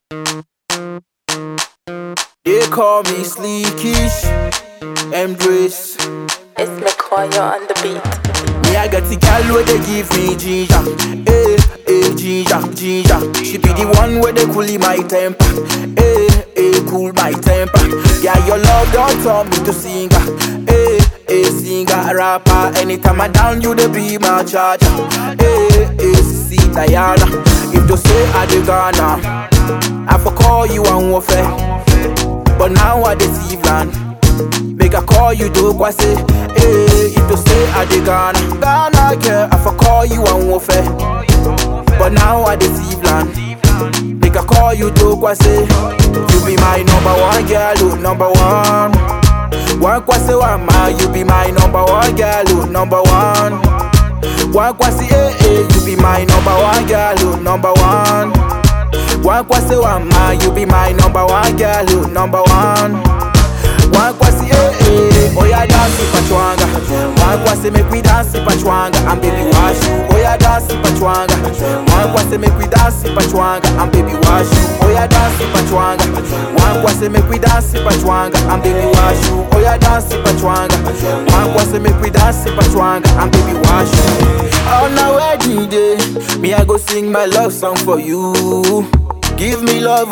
They call me Sleekish, Embrace. It's McCoy on the beat. Me I got the girl where they give me ginger, ginger. She be the one where they cool my temper, cool my temper. Yeah, your love don't turn me to singer, singer, rapper. Anytime I down you, they be my charger, see Diana. If you say I dey Ghana, I for call you and warfare. But now I deceive land. Make I call you do what say. If you say I dey Ghana, girl, I for call you and warfare. But now I deceive land. Make I call you do what say. You be my number one girl, oh, number one. One kwase one ma, you be my number one girl, oh, number one. One kwase you be my number one girl, oh, number one. One kwase one ma, you be my number one girl, oh, number one. One kwase oh yeah, dance pachwanga. One kwase make we dance pachwanga, and baby wash you. Oh yeah, dance pachwanga. One kwase make we dance pachwanga, and baby wash you. Oh yeah, dance pachwanga. One kwase make we dance pachwanga, and baby wash you. Oh yeah, dance pachwanga. One kwase make we dance pachwanga, and baby wash you. On our wedding day, me I go sing my love song for you. Give me love,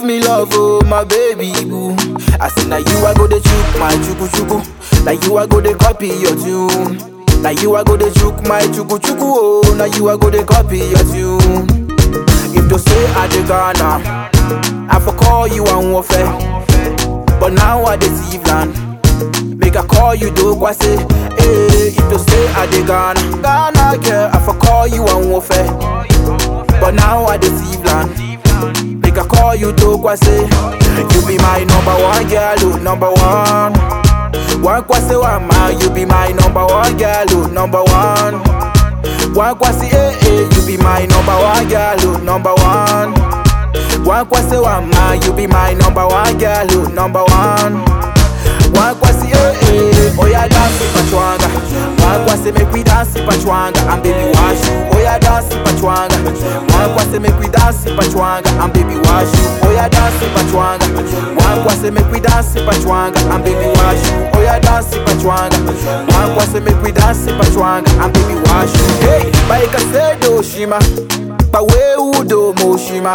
oh my baby boo. I say now you I go the chook my chuku chuku. Now you I go the copy your tune. Now you I go the chook my chuku chuku. Oh, now you I go the copy your tune. If you say I dey Ghana, I for call you and warfare. But now I deceive land. Make I call you do what say. If you say I dey Ghana, girl, I for call you and warfare. But now I deceive land. Make I call you to kwase. You be my number one girl, oh, number one. One kwase one ma, you be my number one girl, oh, number one. One kwase you be my number one girl, oh, number one. One kwase one ma, you be my number one girl, oh, number one. One kwase oh yeah, dance pachwanga. One kwase make we dance pachwanga, and baby wash you. Oh yeah, dance pachwanga. One kwase make we dance pachwanga, and baby wash you. Oh yeah, dance pachwanga. One kwase make we dance pachwanga, and baby wash you. Oh yeah, dance pachwanga. One kwase make we dance pachwanga, and baby wash you. Hey, baika se do shima, bawe udo moshima.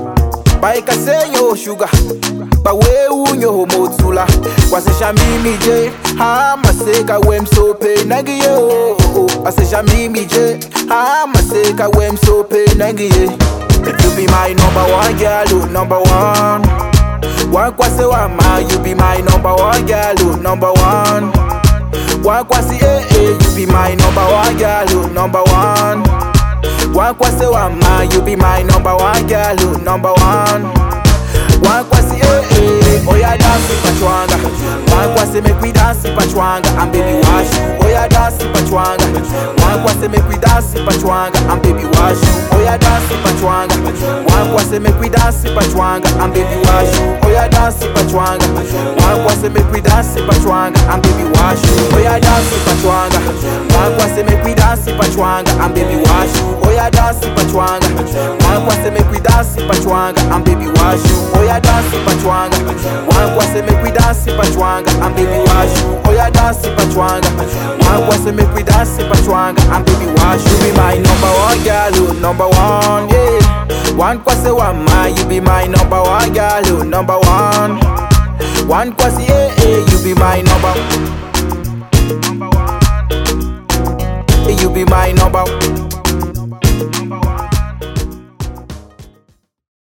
Baika se yo sugar, bawe unyo motula. Kwase shamimi je, ha maseka wem so pe nagiye oh. Kwase shamimi je, ha maseka wem so pe nagiye. You be my number one girl, oh, number one. One kwase one ma, you be my number one girl, oh, number one. One kwase you be my number one girl, oh, number one. One kwase one ma, you be my number one girl, oh, number one. One kwase oh yeah, dance pachwanga. One kwase make we dance pachwanga, and baby wash you. Oh yeah, dance pachwanga. One kwase make we dance pachwanga, and baby wash you. Oh yeah, dance pachwanga. One kwase make we dance pachwanga, and baby wash you. Oh yeah, dance pachwanga. One kwase make we dance pachwanga, and baby wash you. Oh yeah, dance pachwanga. One kwase make we dance pachwanga, and baby wash you. Oh yeah, dance pachwanga. One kwase make we dance pachwanga, and baby wash you. Oh yeah, dance pachwanga. One kwase make we dance pachwanga, and baby wash you. Oh yeah, dance pachwanga. One kwase make we dance pachwanga, and baby wash you. Be my number one girl, oh, number one, yeah. One kwase one ma, you be my number one girl, oh, number one. One kwase you be my number. You be my number.